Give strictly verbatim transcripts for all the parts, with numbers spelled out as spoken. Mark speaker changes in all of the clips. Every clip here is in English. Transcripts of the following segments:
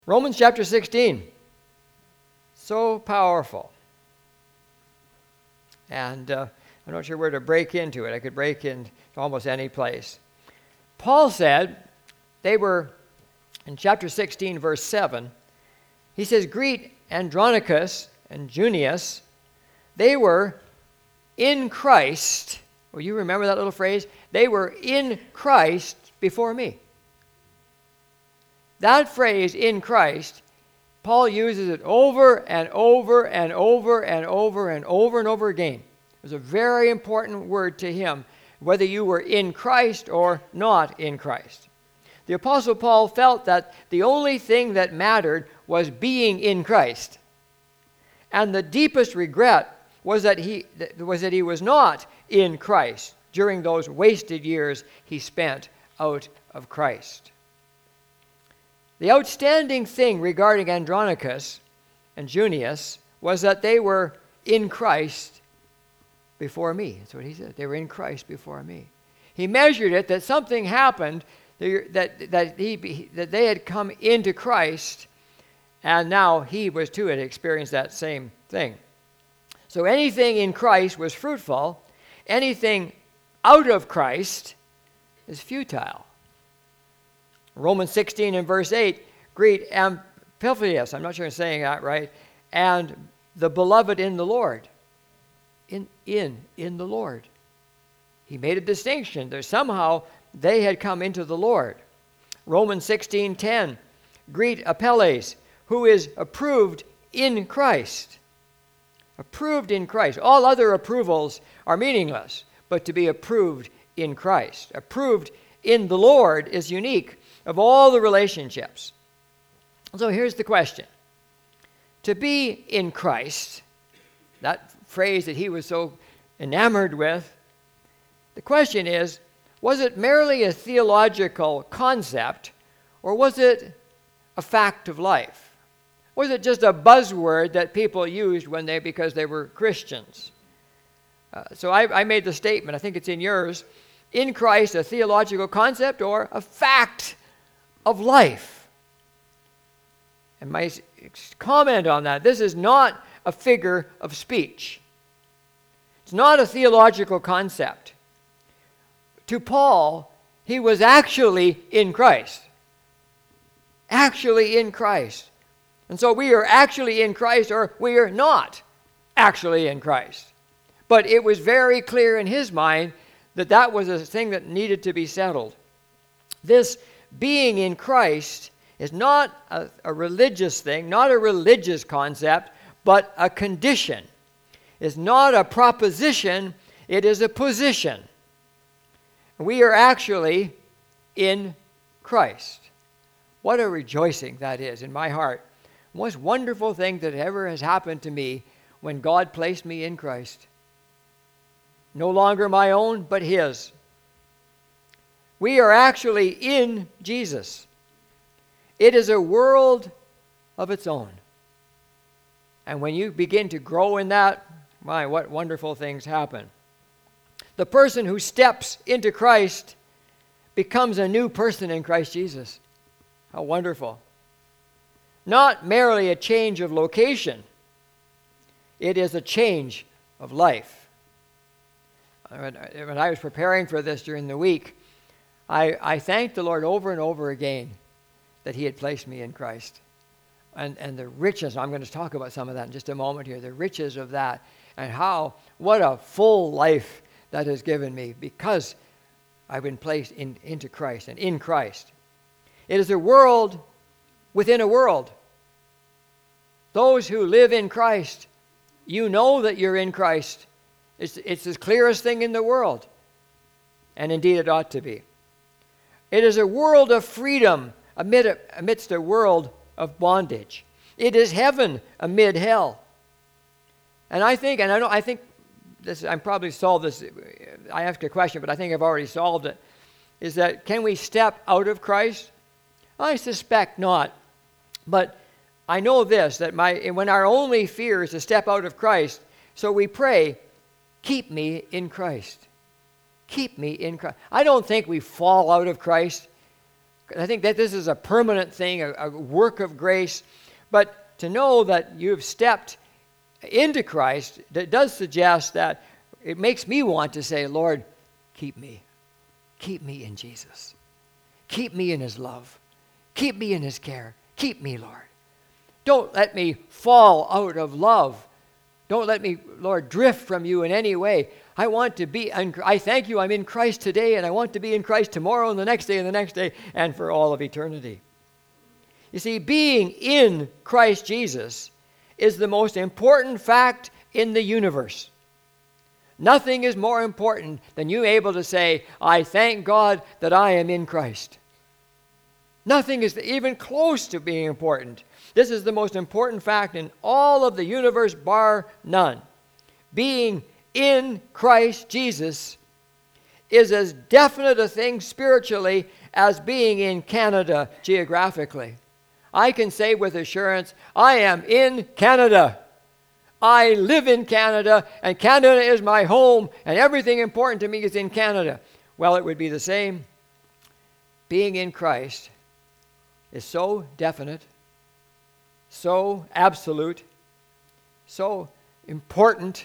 Speaker 1: Romans chapter sixteen. So powerful. And uh, I'm not sure where to break into it. I could break into almost any place. Paul said they were, in chapter sixteen, verse seven, he says, "Greet Andronicus and Junius. They were in Christ." Well, you remember that little phrase? They were in Christ before me. That phrase, in Christ, Paul uses it over and over and over and over and over and over again. It was a very important word to him, whether you were in Christ or not in Christ. The Apostle Paul felt that the only thing that mattered was being in Christ. And the deepest regret was that he was that he was not in Christ during those wasted years he spent out of Christ. The outstanding thing regarding Andronicus and Junius was that they were in Christ before me. That's what he said. They were in Christ before me. He measured it that something happened, that, that, he, that they had come into Christ, and now he was too had experienced that same thing. So anything in Christ was fruitful. Anything out of Christ is futile. Romans sixteen and verse eight, "Greet Amplifius," I'm not sure I'm saying that right, "and the beloved in the Lord." In, in, in the Lord. He made a distinction. There's somehow they had come into the Lord. Romans sixteen ten, "Greet Apelles, who is approved in Christ." Approved in Christ. All other approvals are meaningless, but to be approved in Christ. Approved in the Lord is unique of all the relationships. So here's the question. To be in Christ, that phrase that he was so enamored with, the question is, was it merely a theological concept, or was it a fact of life? Was it just a buzzword that people used when they because they were Christians? Uh, so I, I made the statement, I think it's in yours, in Christ, a theological concept or a fact of life. And my comment on that, this is not a figure of speech. It's not a theological concept. To Paul, he was actually in Christ. Actually in Christ. And so we are actually in Christ or we are not actually in Christ. But it was very clear in his mind that that was a thing that needed to be settled. This being in Christ is not a, a religious thing, not a religious concept, but a condition. It's not a proposition, it is a position. We are actually in Christ. What a rejoicing that is in my heart. Most wonderful thing that ever has happened to me when God placed me in Christ. No longer my own, but his. We are actually in Jesus. It is a world of its own. And when you begin to grow in that, my, what wonderful things happen. The person who steps into Christ becomes a new person in Christ Jesus. How wonderful. Not merely a change of location. It is a change of life. When I was preparing for this during the week, I, I thanked the Lord over and over again that he had placed me in Christ. And, and the riches, I'm going to talk about some of that in just a moment here, the riches of that and how, what a full life that has given me because I've been placed in, into Christ and in Christ. It is a world within a world. Those who live in Christ, you know that you're in Christ. It's, it's the clearest thing in the world. And indeed it ought to be. It is a world of freedom amid a, amidst a world of bondage. It is heaven amid hell. And I think, and I don't, I think this, I'm probably solved this. I asked a question, but I think I've already solved it. Is that can we step out of Christ? I suspect not. But I know this, that my when our only fear is to step out of Christ, so we pray, keep me in Christ. Keep me in Christ. I don't think we fall out of Christ I think that this is a permanent thing, a, a work of grace. But to know that you've stepped into Christ, that does suggest that it makes me want to say, Lord, keep me. Keep me in Jesus. Keep me in his love. Keep me in his care. Keep me, Lord. Don't let me fall out of love. Don't let me, Lord, drift from you in any way. I want to be, I thank you I'm in Christ today, and I want to be in Christ tomorrow and the next day and the next day and for all of eternity. You see, being in Christ Jesus is the most important fact in the universe. Nothing is more important than you able to say, I thank God that I am in Christ. Nothing is even close to being important. This is the most important fact in all of the universe, bar none. Being in Christ Jesus is as definite a thing spiritually as being in Canada geographically. I can say with assurance, I am in Canada. I live in Canada, and Canada is my home, and everything important to me is in Canada. Well, it would be the same. Being in Christ is so definite, so absolute, so important.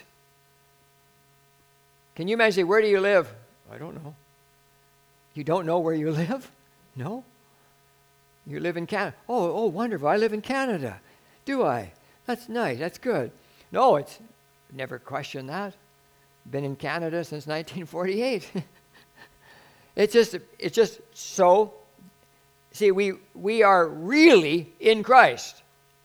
Speaker 1: Can you imagine, where do you live? I don't know. You don't know where you live? No. You live in Canada. Oh, oh, wonderful. I live in Canada. Do I? That's nice. That's good. No, it's never questioned that. Been in Canada since nineteen forty-eight. It's just, it's just so. See, we we are really in Christ.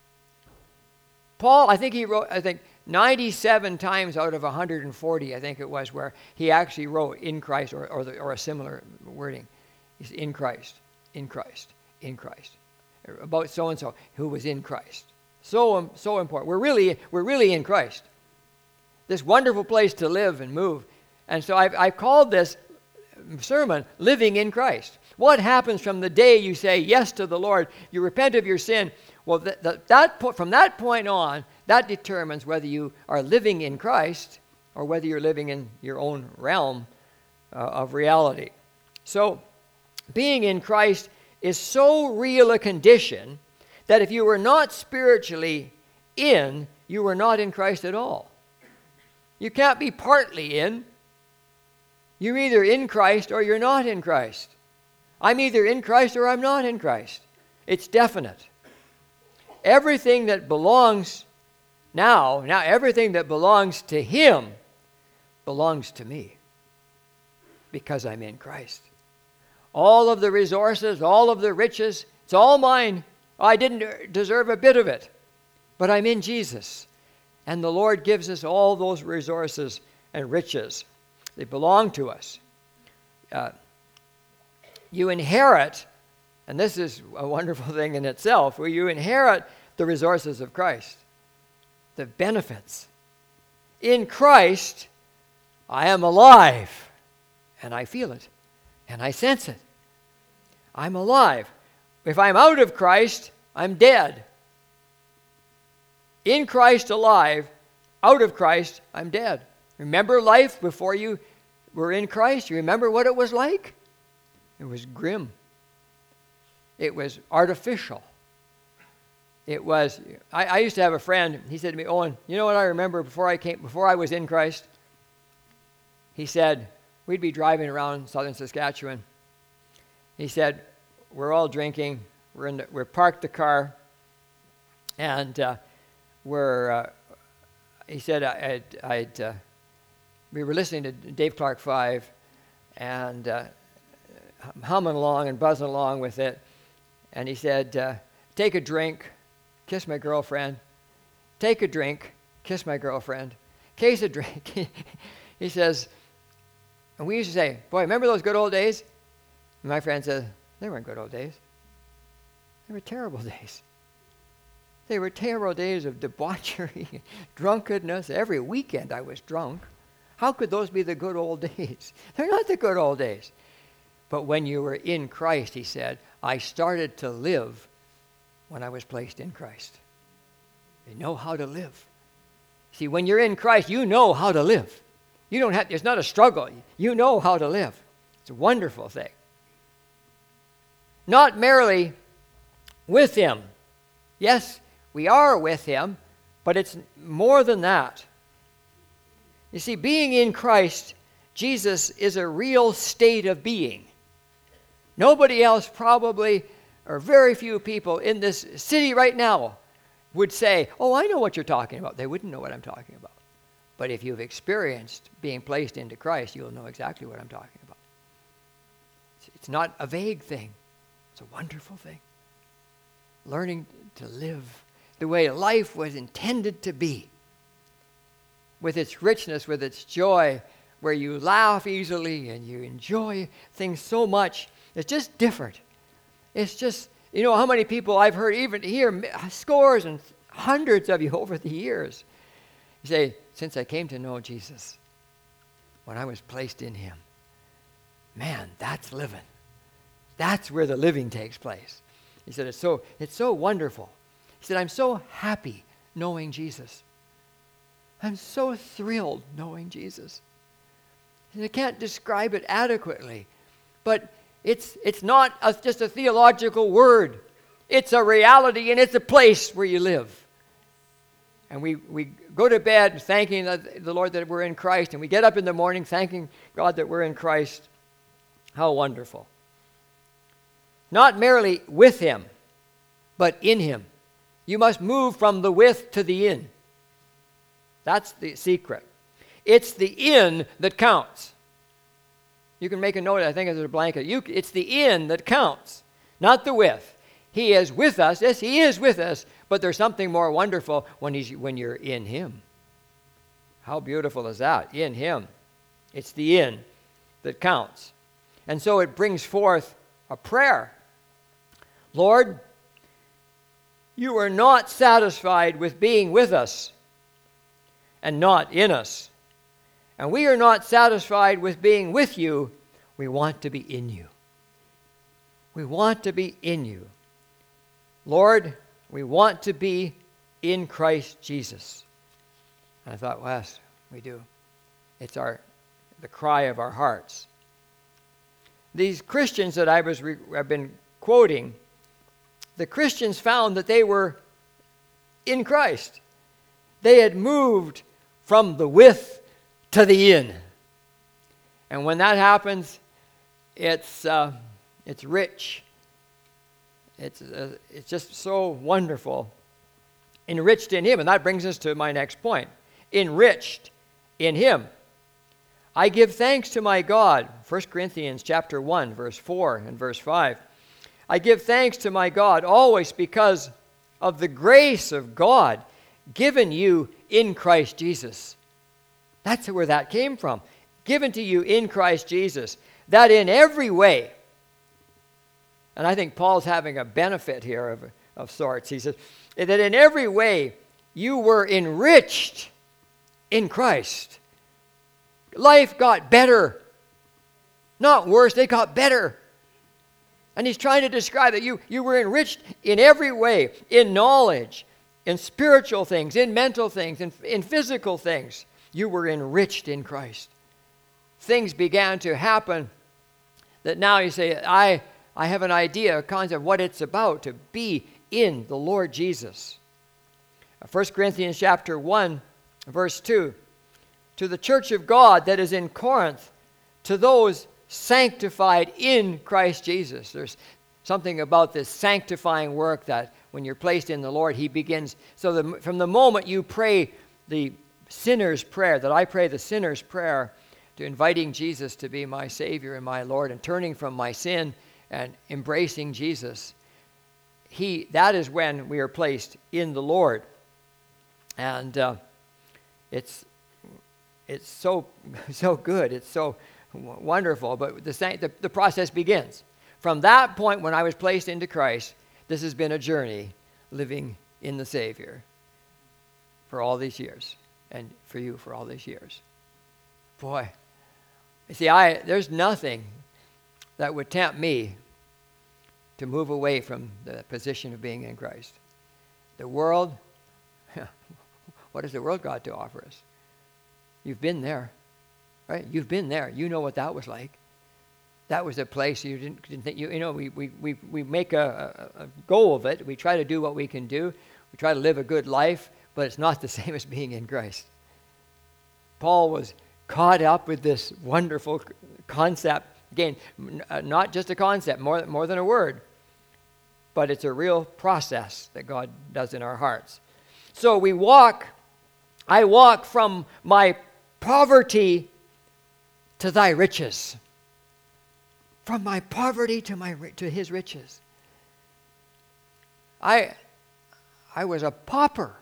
Speaker 1: Paul, I think he wrote, I think ninety-seven times out of one hundred forty, I think it was, where he actually wrote in Christ, or or, the, or a similar wording. He's in Christ, in Christ, in Christ, about so and so who was in Christ. So um, so important. We're really we're really in Christ. This wonderful place to live and move. And so I've, I've called this sermon "Living in Christ." What happens from the day you say yes to the Lord, you repent of your sin? Well, that, that, that po- from that point on, that determines whether you are living in Christ or whether you're living in your own realm uh, of reality. So, being in Christ is so real a condition that if you were not spiritually in, you were not in Christ at all. You can't be partly in. You're either in Christ or you're not in Christ. I'm either in Christ or I'm not in Christ. It's definite. Everything that belongs now, now everything that belongs to him belongs to me because I'm in Christ. All of the resources, all of the riches, it's all mine. I didn't deserve a bit of it, but I'm in Jesus. And the Lord gives us all those resources and riches. They belong to us. Uh, you inherit, and this is a wonderful thing in itself, where you inherit the resources of Christ, the benefits. In Christ, I am alive, and I feel it, and I sense it. I'm alive. If I'm out of Christ, I'm dead. In Christ, alive. Out of Christ, I'm dead. Remember life before you were in Christ? You remember what it was like? It was grim. It was artificial. It was, I, I used to have a friend, he said to me, Owen, you know what I remember before I came, before I was in Christ? He said, we'd be driving around southern Saskatchewan. He said, we're all drinking, we're in the, we're parked the car, and uh, we're, uh, he said, I'd, I'd uh, we were listening to Dave Clark five, and uh, humming along and buzzing along with it, and he said, uh, take a drink, kiss my girlfriend, take a drink, kiss my girlfriend, case a drink. He says, and we used to say, boy, remember those good old days? And my friend says, they weren't good old days. They were terrible days. They were terrible days of debauchery, drunkenness. Every weekend I was drunk. How could those be the good old days? They're not the good old days. But when you were in Christ, he said, I started to live when I was placed in Christ. You know how to live. See, when you're in Christ, you know how to live. You don't have, it's not a struggle. You know how to live. It's a wonderful thing. not merely with him. Yes, we are with him, but it's more than that. You see, being in Christ Jesus is a real state of being. Nobody else probably, or very few people in this city right now would say, oh, I know what you're talking about. They wouldn't know what I'm talking about. But if you've experienced being placed into Christ, you'll know exactly what I'm talking about. It's not a vague thing. It's a wonderful thing. Learning to live the way life was intended to be, with its richness, with its joy, where you laugh easily and you enjoy things so much. It's just different. It's just, you know, how many people I've heard, even here, scores and hundreds of you over the years, you say, since I came to know Jesus, when I was placed in him, man, that's living. That's where the living takes place. He said, it's so, it's so wonderful. He said, I'm so happy knowing Jesus. I'm so thrilled knowing Jesus. And I can't describe it adequately, but it's it's not a, just a theological word. It's a reality, and it's a place where you live. And we, we go to bed thanking the, the Lord that we're in Christ, and we get up in the morning thanking God that we're in Christ. How wonderful. Not merely with him, but in him. You must move from the with to the in. That's the secret. It's the in that counts. You can make a note, I think, as a blanket. You, it's the in that counts, not the with. He is with us. Yes, he is with us, but there's something more wonderful when he's when you're in him. How beautiful is that? In him. It's the in that counts. And so it brings forth a prayer. Lord, you are not satisfied with being with us and not in us. And we are not satisfied with being with you. We want to be in you. We want to be in you. Lord, we want to be in Christ Jesus. And I thought, yes, we do. It's our the cry of our hearts. These Christians that I was re- I've been quoting, the Christians found that they were in Christ. They had moved from the with to the in. And when that happens, it's uh, it's rich. It's uh, it's just so wonderful. Enriched in him. And that brings us to my next point. Enriched in him. I give thanks to my God. First Corinthians chapter one, verse four and verse five. I give thanks to my God always because of the grace of God given you in Christ Jesus. That's where that came from. Given to you in Christ Jesus, that in every way, and I think Paul's having a benefit here of, of sorts. He says, that in every way you were enriched in Christ. Life got better. Not worse, they got better. And he's trying to describe that you, you were enriched in every way, in knowledge, in spiritual things, in mental things, in, in physical things. You were enriched in Christ. Things began to happen that now you say, I, I have an idea, a concept of what it's about to be in the Lord Jesus. First Corinthians chapter one, verse two. To the church of God that is in Corinth, to those sanctified in Christ Jesus. There's something about this sanctifying work that when you're placed in the Lord, he begins. So the, from the moment you pray the sinner's prayer, that I pray the sinner's prayer, to inviting Jesus to be my Savior and my Lord and turning from my sin and embracing Jesus, he that is when we are placed in the Lord. And uh, it's it's so so good. It's so wonderful. But the, the the process begins. From that point when I was placed into Christ, this has been a journey living in the Savior for all these years. And for you for all these years. Boy, you see, I there's nothing that would tempt me to move away from the position of being in Christ. The world, what has the world got to offer us? You've been there, right? You've been there. You know what that was like. that was a place you didn't, didn't think, you, you know, we, we, we, we make a, a, a goal of it. We try to do what we can do. We try to live a good life, but it's not the same as being in Christ. Paul was caught up with this wonderful concept. Again, not just a concept, more, more than a word, but it's a real process that God does in our hearts. So we walk, I walk from my poverty to thy riches. From my poverty to my to his riches. I I was a pauper.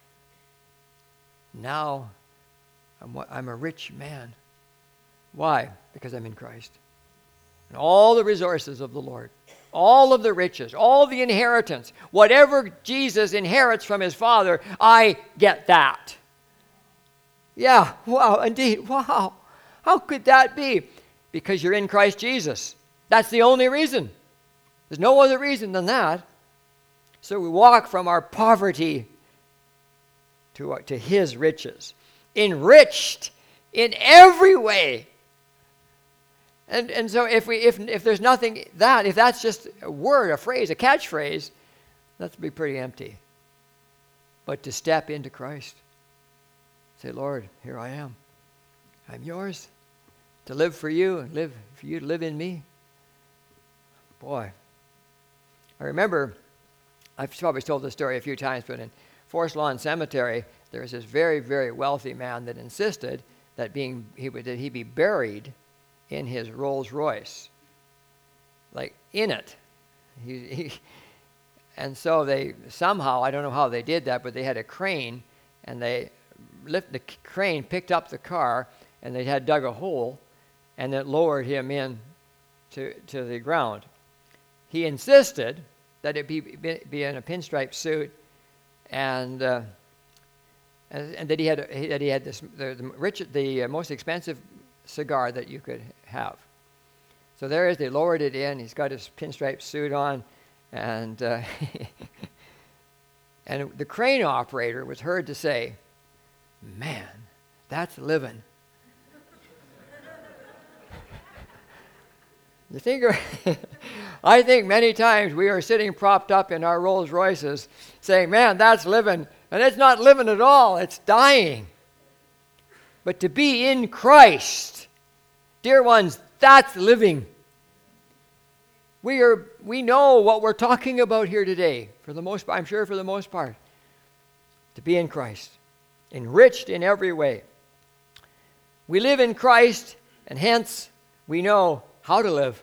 Speaker 1: Now I'm, I'm a rich man. Why? Because I'm in Christ. And all the resources of the Lord, all of the riches, all the inheritance, whatever Jesus inherits from his Father, I get that. Yeah, wow, indeed, wow. How could that be? Because you're in Christ Jesus. That's the only reason. There's no other reason than that. So we walk from our poverty to, to his riches, enriched in every way. And and so if we if if there's nothing that, if that's just a word, a phrase, a catchphrase, that's be pretty empty. But to step into Christ, say, Lord, here I am. I'm yours. To live for you and live for you to live in me. Boy. I remember, I've probably told this story a few times, but in Forest Lawn Cemetery, there was this very, very wealthy man that insisted that being he would that he be buried in his Rolls Royce, like in it. He, he, and so they somehow, I don't know how they did that, but they had a crane, and they lift the crane, picked up the car, and they had dug a hole, and it lowered him in to to the ground. He insisted that it be be, be in a pinstripe suit, and uh, and, and that he had that he had this the, the rich the uh, most expensive cigar that you could have. So there is, they lowered it in. He's got his pinstripe suit on, and uh, and the crane operator was heard to say, "Man, that's living." You think? I think many times we are sitting propped up in our Rolls Royces, saying, "Man, that's living," and it's not living at all. It's dying. But to be in Christ, dear ones, that's living. We are. We know what we're talking about here today. For the most part, I'm sure for the most part, to be in Christ, enriched in every way. We live in Christ, and hence we know how to live.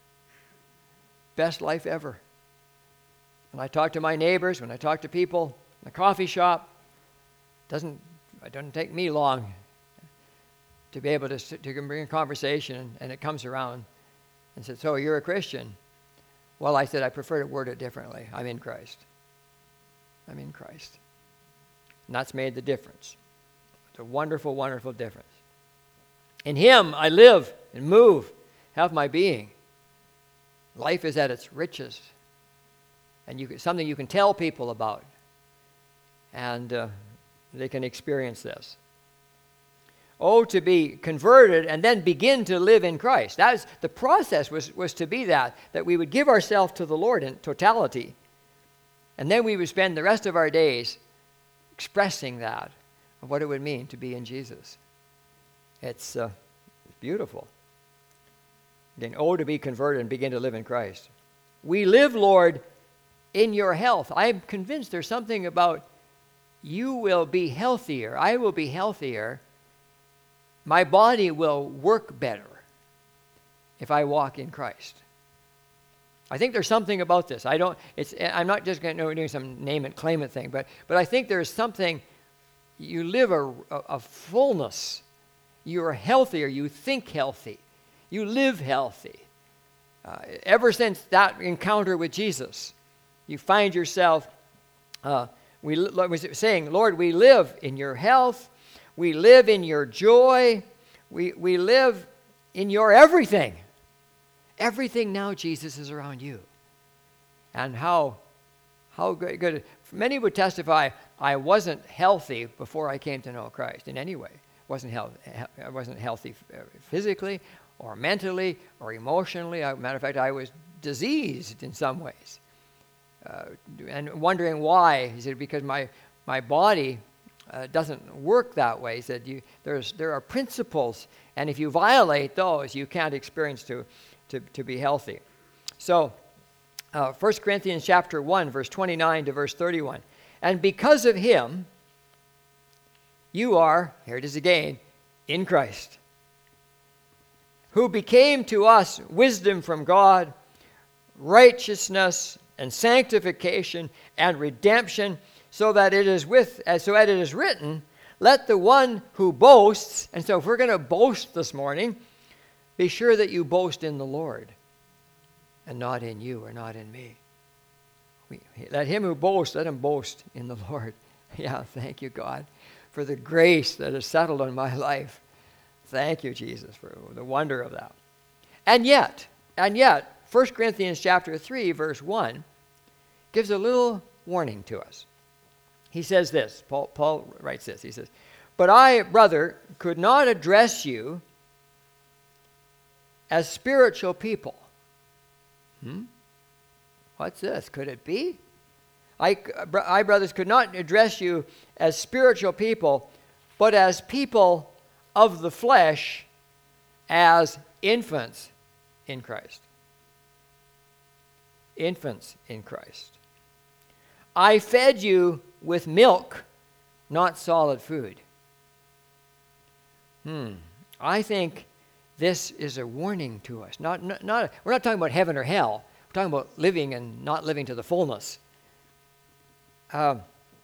Speaker 1: Best life ever. When I talk to my neighbors, when I talk to people in the coffee shop, doesn't it doesn't take me long to be able to, to bring a conversation, and it comes around and said, "So you're a Christian?" Well, I said, I prefer to word it differently. I'm in Christ. I'm in Christ. And that's made the difference. It's a wonderful, wonderful difference. In him I live and move, have my being. Life is at its richest. And you, something you can tell people about. And uh, they can experience this. Oh, to be converted and then begin to live in Christ. That was, the process was, was to be that, that we would give ourselves to the Lord in totality. And then we would spend the rest of our days expressing that, of what it would mean to be in Jesus. It's uh, beautiful. Again, oh, to be converted and begin to live in Christ. We live, Lord, in your health. I'm convinced there's something about you will be healthier. I will be healthier. My body will work better if I walk in Christ. I think there's something about this. I don't. It's. I'm not just going to do some name it, claim it thing, but but I think there's something. You live a, a, a fullness. You are healthier. You think healthy. You live healthy. Uh, ever since that encounter with Jesus, you find yourself. Uh, we like was saying, Lord, we live in your health. We live in your joy. We we live in your everything. Everything now, Jesus, is around you. And how how good, good. Many would testify, I wasn't healthy before I came to know Christ in any way. Wasn't healthy, I wasn't healthy physically or mentally or emotionally. As a matter of fact, I was diseased in some ways. Uh, and wondering why. He said, because my, my body uh, doesn't work that way. He said, you, there's, there are principles, and if you violate those, you can't experience to, to, to be healthy. So, uh, First Corinthians chapter one, verse twenty-nine to verse thirty-one. And because of him, you are, here it is again, in Christ, who became to us wisdom from God, righteousness and sanctification and redemption, so that it is with, so that it is written, let the one who boasts, and so if we're going to boast this morning, be sure that you boast in the Lord, and not in you or not in me. We, let him who boasts, let him boast in the Lord. Yeah, thank you, God, for the grace that is settled on my life. Thank you, Jesus, for the wonder of that. And yet, and yet, First Corinthians chapter three, verse one, gives a little warning to us. He says this, Paul, Paul writes this, he says, but I, brother, could not address you as spiritual people. Hmm? What's this? Could it be? I, I, brothers, could not address you as spiritual people, but as people of the flesh, as infants in Christ. Infants in Christ. I fed you with milk, not solid food. Hmm. I think this is a warning to us. Not, not, not, we're not talking about heaven or hell. We're talking about living and not living to the fullness. Um,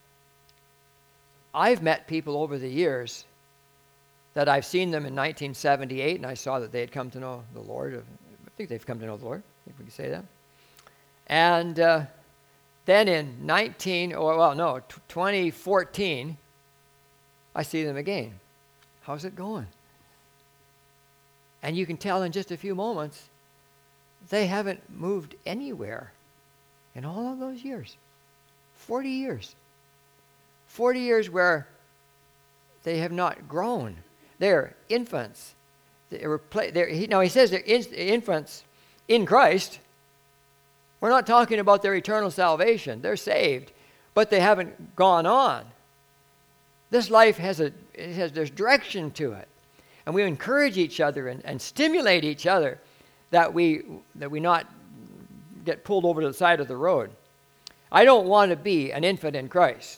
Speaker 1: I've met people over the years that I've seen them in nineteen seventy-eight, and I saw that they had come to know the Lord. I think they've come to know the Lord, if we can say that. And uh, then in nineteen, or well, no, twenty fourteen, I see them again. How's it going? And you can tell in just a few moments, they haven't moved anywhere in all of those years. forty years. forty years where they have not grown. They're infants. They were play, they're, he, now he says they're in, infants in Christ. We're not talking about their eternal salvation. They're saved, but they haven't gone on. This life has a it has there's direction to it, and we encourage each other and, and stimulate each other that we that we not get pulled over to the side of the road. I don't want to be an infant in Christ,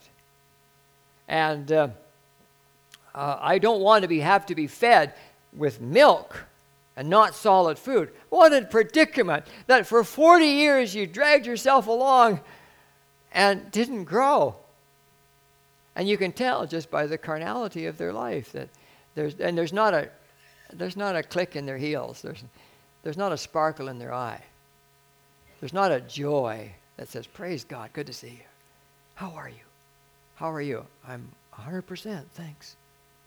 Speaker 1: and uh, uh, I don't want to be have to be fed with milk and not solid food. What a predicament that for forty years you dragged yourself along and didn't grow. And you can tell just by the carnality of their life that there's and there's not a there's not a click in their heels. There's there's not a sparkle in their eye. There's not a joy that says, "Praise God, good to see you. How are you? How are you?" I'm one hundred percent, thanks.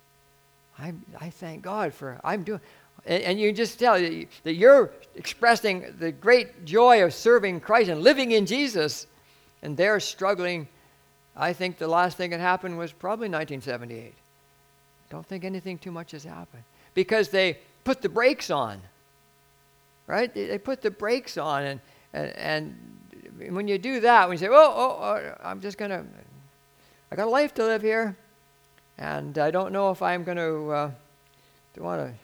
Speaker 1: I I thank God for I'm doing. And, and you can just tell that you're expressing the great joy of serving Christ and living in Jesus, and they're struggling. I think the last thing that happened was probably nineteen seventy-eight. Don't think anything too much has happened. Because they put the brakes on. Right? They, they put the brakes on. And, and, and when you do that, when you say, oh, oh, oh I'm just going to, I got a life to live here. And I don't know if I'm going to, uh, don't want to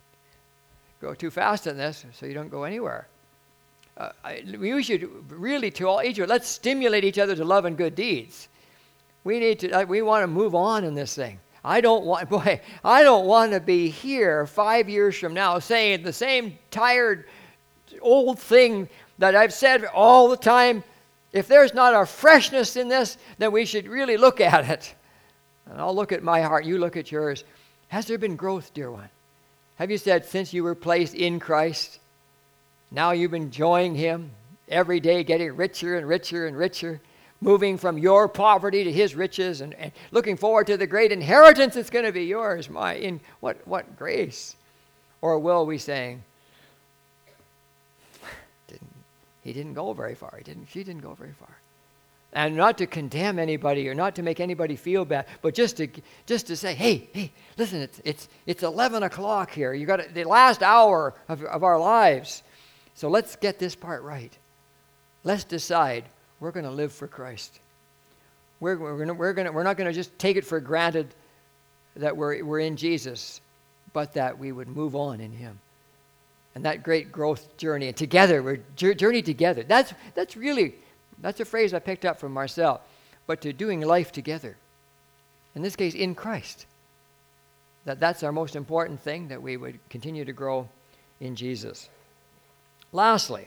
Speaker 1: go too fast in this so you don't go anywhere. Uh, I, we should really, to all each other, let's stimulate each other to love and good deeds. We need to, uh, we want to move on in this thing. I don't want, boy, I don't want to be here five years from now saying the same tired old thing that I've said all the time. If there's not a freshness in this, then we should really look at it. And I'll look at my heart, you look at yours. Has there been growth, dear one? Have you said, since you were placed in Christ, now you've been enjoying Him every day, getting richer and richer and richer, moving from your poverty to His riches, and, and looking forward to the great inheritance that's going to be yours. My, in what what grace? Or will we saying, didn't he didn't go very far? He didn't. She didn't go very far. And not to condemn anybody or not to make anybody feel bad, but just to just to say, hey, hey, listen, it's it's it's eleven o'clock here. You got the last hour of, of our lives. So let's get this part right. Let's decide we're going to live for Christ. We're we're gonna, we're gonna, we're not going to just take it for granted that we're we're in Jesus, but that we would move on in Him. And that great growth journey, and together we're journey together. That's that's really That's a phrase I picked up from Marcel, but to doing life together. In this case, in Christ. That that's our most important thing, that we would continue to grow in Jesus. Lastly,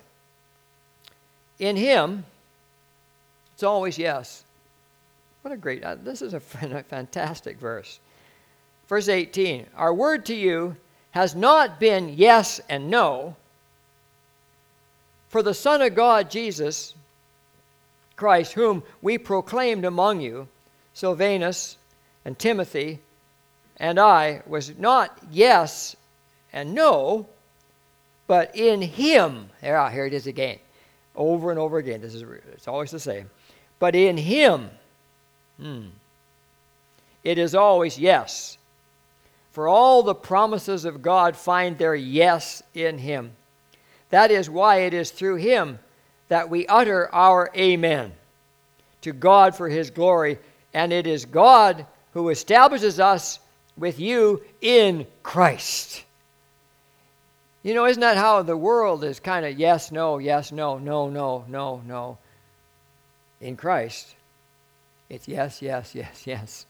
Speaker 1: in Him, it's always yes. What a great, uh, this is a fantastic verse. Verse eighteen, our word to you has not been yes and no, for the Son of God, Jesus Christ, whom we proclaimed among you, Silvanus and Timothy and I, was not yes and no, but in Him. Yeah, here it is again. Over and over again. This is it's always the same. But in Him, hmm, it is always yes. For all the promises of God find their yes in Him. That is why it is through Him that we utter our amen to God for His glory, and it is God who establishes us with you in Christ. You know, isn't that how the world is kind of yes, no, yes, no, no, no, no, no. In Christ, it's yes, yes, yes, yes.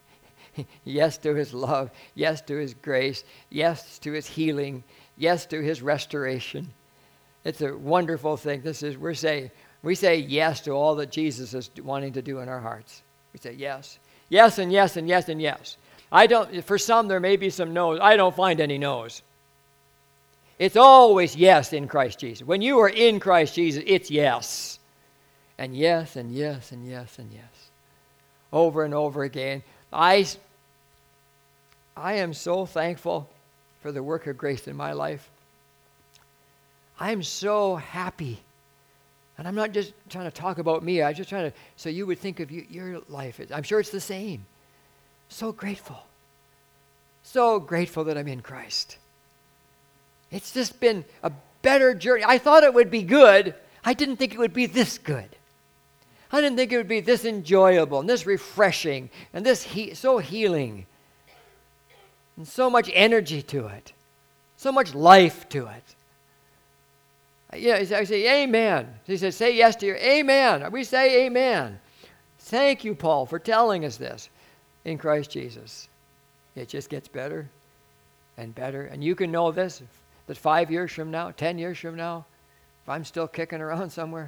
Speaker 1: Yes to His love, yes to His grace, yes to His healing, yes to His restoration. It's a wonderful thing. This is, we're saying, we say yes to all that Jesus is wanting to do in our hearts. We say yes. Yes and yes and yes and yes. I don't, for some there may be some no's. I don't find any no's. It's always yes in Christ Jesus. When you are in Christ Jesus, it's yes. And yes and yes and yes and yes. Over and over again. I, I am so thankful for the work of grace in my life. I'm so happy. And I'm not just trying to talk about me. I'm just trying to, so you would think of you, your life. I'm sure it's the same. So grateful. So grateful that I'm in Christ. It's just been a better journey. I thought it would be good. I didn't think it would be this good. I didn't think it would be this enjoyable and this refreshing and this he- so healing. And so much energy to it. So much life to it. Yeah, I say amen. He says, say yes to your amen. We say amen. Thank you, Paul, for telling us this in Christ Jesus. It just gets better and better. And you can know this, that five years from now, ten years from now, if I'm still kicking around somewhere,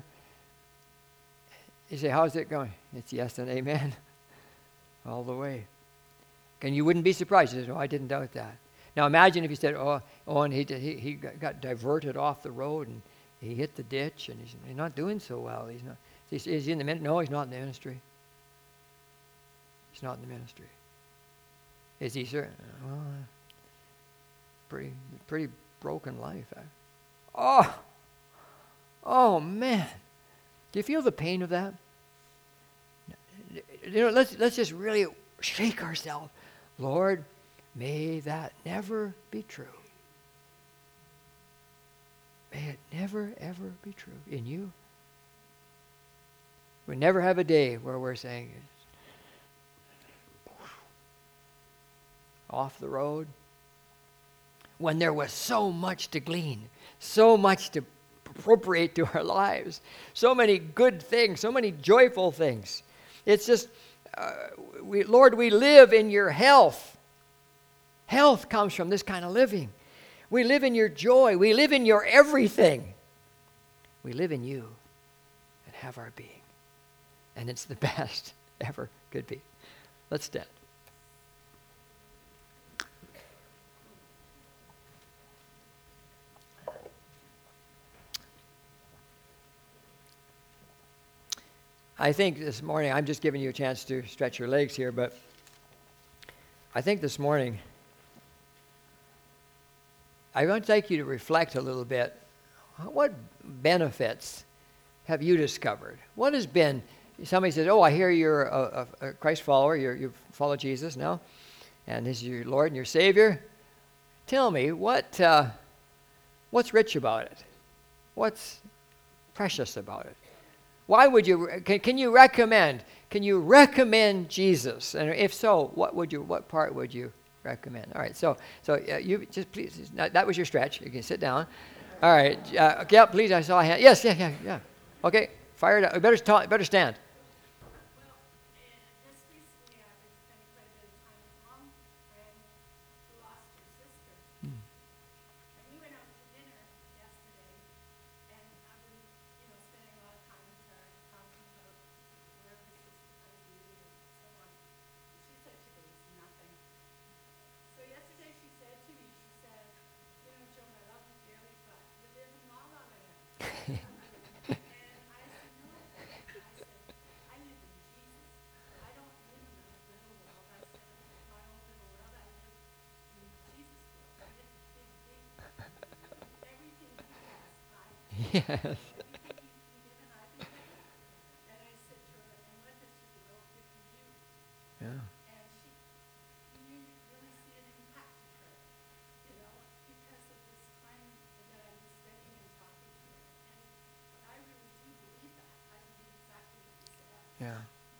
Speaker 1: you say, how's it going? It's yes and amen all the way. And you wouldn't be surprised. You say, oh, I didn't doubt that. Now imagine if you said, oh, oh and he, he, he got diverted off the road and he hit the ditch and he's, he's not doing so well. He's not. Is, is he in the ministry? No, he's not in the ministry. He's not in the ministry. Is he certain? Well, pretty, pretty broken life. Eh? Oh, oh man. Do you feel the pain of that? You know, let's let's just really shake ourselves. Lord, may that never be true. May it never, ever be true in you. We never have a day where we're saying, off the road, when there was so much to glean, so much to appropriate to our lives, so many good things, so many joyful things. It's just, uh, we, Lord, we live in your health. Health comes from this kind of living. We live in your joy. We live in your everything. We live in you and have our being. And it's the best ever could be. Let's stand. I think this morning, I'm just giving you a chance to stretch your legs here, but I think this morning, I want to take you to reflect a little bit. What benefits have you discovered? What has been somebody says, oh, I hear you're a, a, a Christ follower, you're, you follow Jesus now, and this is your Lord and your Savior. Tell me, what uh, what's rich about it? What's precious about it? Why would you, can, can you recommend, can you recommend Jesus? And if so, what would you, what part would you recommend? All right, so so uh, you just please, that, that was your stretch. You can sit down. All right, uh, yeah, please, I saw a hand. Yes, yeah, yeah, yeah. Okay, fire it up. Better, st- better stand. Yes. Yeah. Yeah.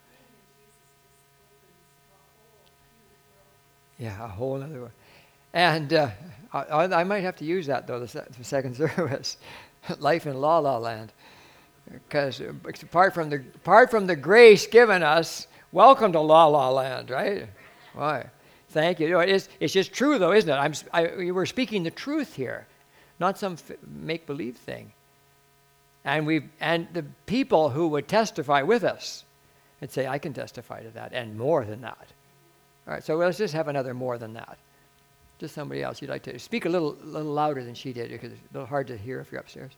Speaker 1: Yeah, a whole other one. And uh, I, I might have to use that, though, the, se- the second service. Life in La La Land. Because apart from the apart from the grace given us, welcome to La La Land, right? Why? Thank you. You know, it is, it's just true, though, isn't it? I'm, I, we're speaking the truth here, not some f- make-believe thing. And we and the people who would testify with us would say, I can testify to that, and more than that. All right, so let's just have another more than that. Just somebody else you'd like to speak a little little louder than she did, because it's a little hard to hear if you're upstairs.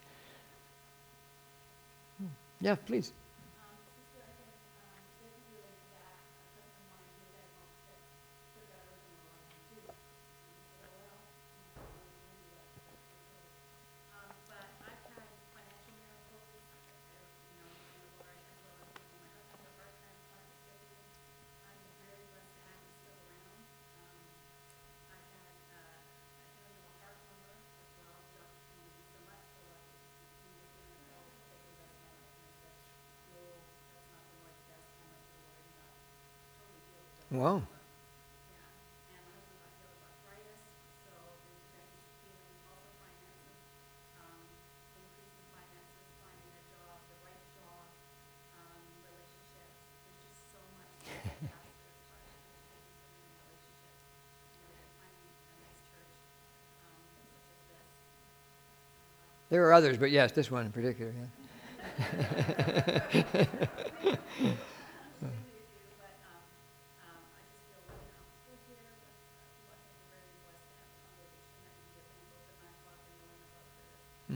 Speaker 1: Hmm. Yeah, please. Wow. There are others, but yes, this one in particular. Yeah. Mm.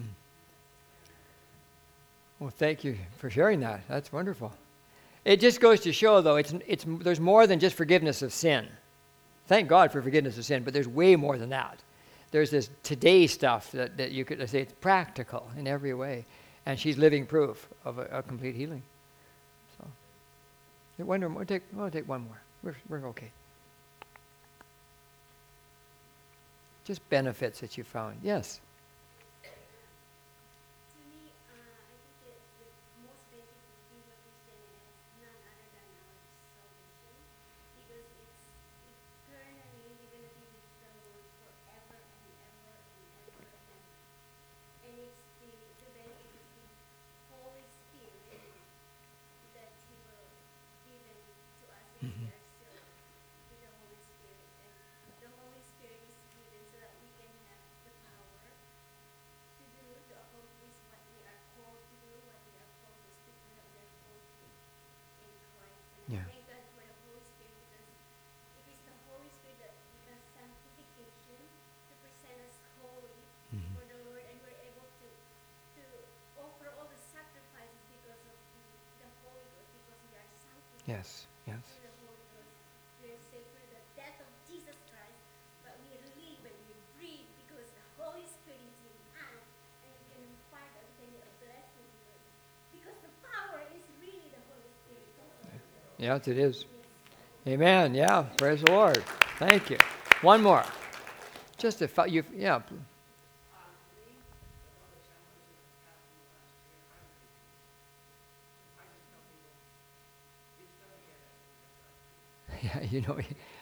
Speaker 1: Well, thank you for sharing that. That's wonderful. It just goes to show, though, it's it's there's more than just forgiveness of sin. Thank God for forgiveness of sin, but there's way more than that. There's this today stuff that, that you could say it's practical in every way. And she's living proof of a, a complete healing. So, one more, we'll take, we'll take one more. We're, we're okay. Just benefits that you found. Yes. Mm-hmm. Yeah. Mm-hmm. Yes, yes. Yes, it is. Amen. Yeah. Praise the Lord. Thank you. One more. Just a fu- you. Yeah. Yeah. You know.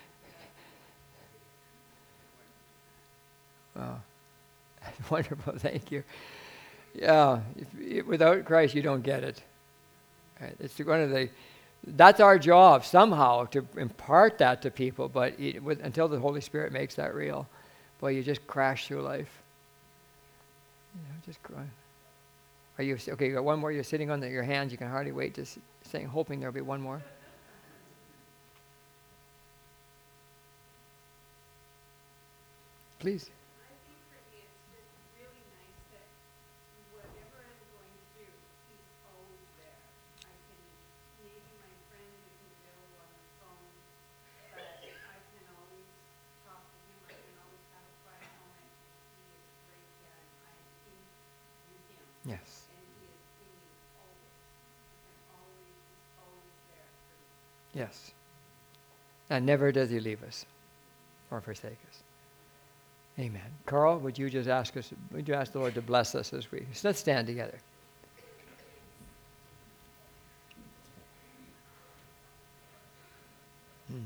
Speaker 1: Wow. Wonderful. Thank you. Yeah. If, if, without Christ, you don't get it. Right? It's one of the. That's our job somehow to impart that to people, but it, with, until the Holy Spirit makes that real, boy, you just crash through life. You know, just cry. Are you okay? You got one more. You're sitting on the, your hands. You can hardly wait to saying, hoping there'll be one more. Please. Yes. Yes. And never does he leave us or forsake us. Amen. Carl, would you just ask us, would you ask the Lord to bless us as we, let's stand together. Hmm.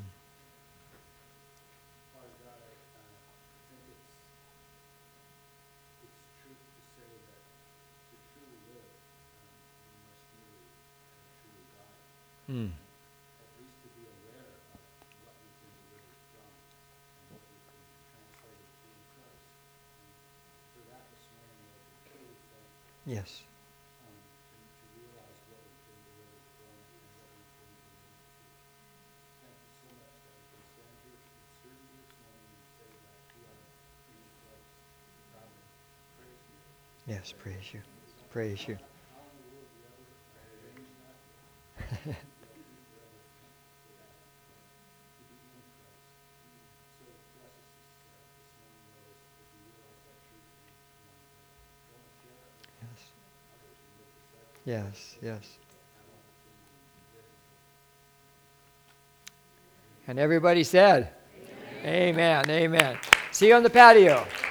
Speaker 1: Hmm. Yes. Yes, praise you. Praise you. Yes, yes. And everybody said, Amen, amen. amen. See you on the patio.